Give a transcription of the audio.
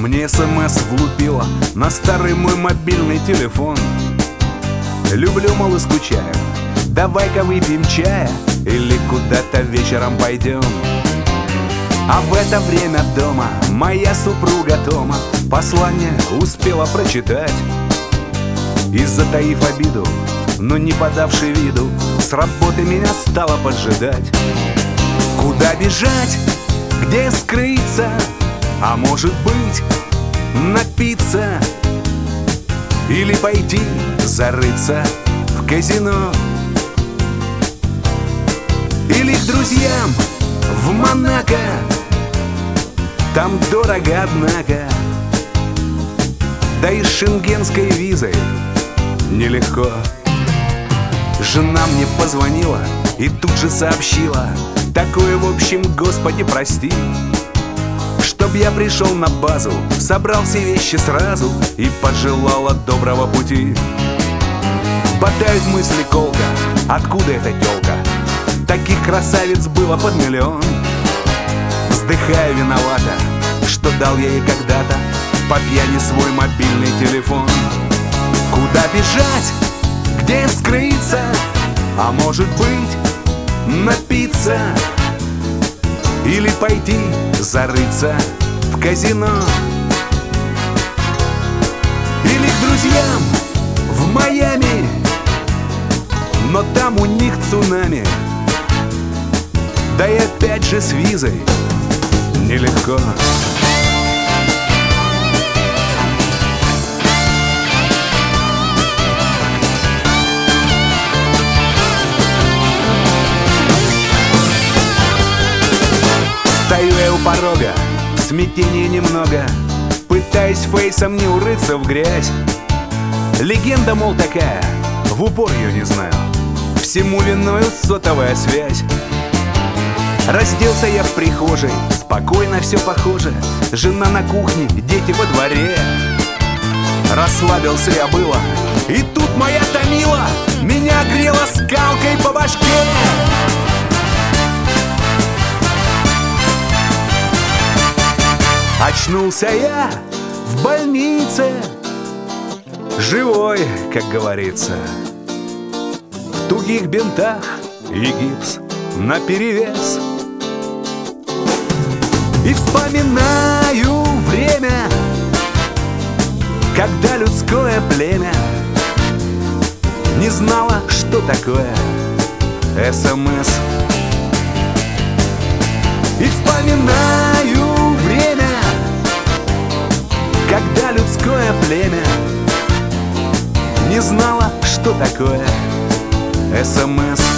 Мне СМС влупила на старый мой мобильный телефон. Люблю, мол, и скучаю, давай-ка выпьем чая или куда-то вечером пойдем. А в это время дома моя супруга Тома послание успела прочитать. И, затаив обиду, но не подавши виду, с работы меня стала поджидать. Куда бежать, где скрыться, а может быть напиться или пойти зарыться в казино, или к друзьям в Монако. Там дорого, однако, да и с шенгенской визой нелегко. Жена мне позвонила и тут же сообщила: такое, в общем, Господи, прости, чтоб я пришел на базу, собрал все вещи сразу и пожелала доброго пути. Ботают мысли колко, откуда эта тёлка? Таких красавиц было под миллион. Вздыхаю виновата, что дал я ей когда-то по пьяни свой мобильный телефон. Куда бежать, где скрыться, а может быть напиться или пойти зарыться в казино, или к друзьям в Майами, но там у них цунами, да и опять же с визой нелегко. Стою я у порога, в смятении немного, пытаюсь фейсом не урыться в грязь. Легенда, мол, такая, в упор ее не знаю, всему виною сотовая связь. Разделся я в прихожей, спокойно все похоже, жена на кухне, дети во дворе. Расслабился я было, и тут моя Томила меня грела скалкой по башке. Очнулся я в больнице, живой, как говорится, в тугих бинтах и гипс наперевес. И вспоминаю время, когда людское племя не знало, что такое СМС. И вспоминаю время, когда людское племя не знало, что такое СМС.